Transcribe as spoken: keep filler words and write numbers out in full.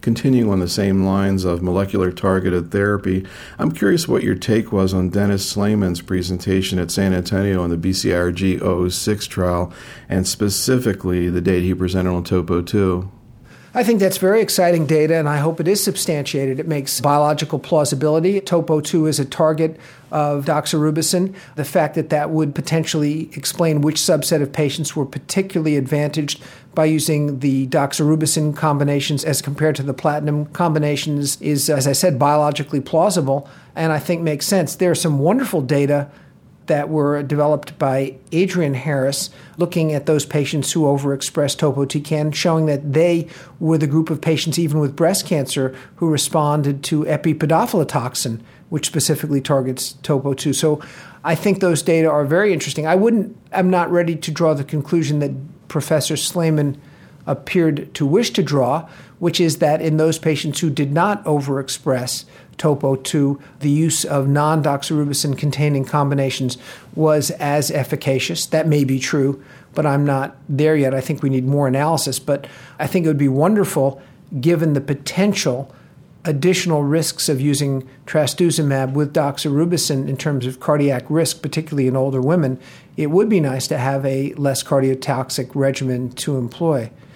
continuing on the same lines of molecular targeted therapy, I'm curious what your take was on Dennis Slayman's presentation at San Antonio on the B C I R G zero zero six trial, and specifically the data he presented on topo two. I think that's very exciting data, and I hope it is substantiated. It makes biological plausibility. topo two is a target of doxorubicin. The fact that that would potentially explain which subset of patients were particularly advantaged by using the doxorubicin combinations as compared to the platinum combinations is, as I said, biologically plausible, and I think makes sense. There are some wonderful data that were developed by Adrian Harris, looking at those patients who overexpressed topotecan, showing that they were the group of patients, even with breast cancer, who responded to epipodophylotoxin, which specifically targets topo two. So I think those data are very interesting. I wouldn't, I'm not ready to draw the conclusion that Professor Slayman appeared to wish to draw, which is that in those patients who did not overexpress topo two, the use of non-doxorubicin containing combinations was as efficacious. That may be true, but I'm not there yet. I think we need more analysis. But I think it would be wonderful, given the potential additional risks of using trastuzumab with doxorubicin in terms of cardiac risk, particularly in older women, it would be nice to have a less cardiotoxic regimen to employ.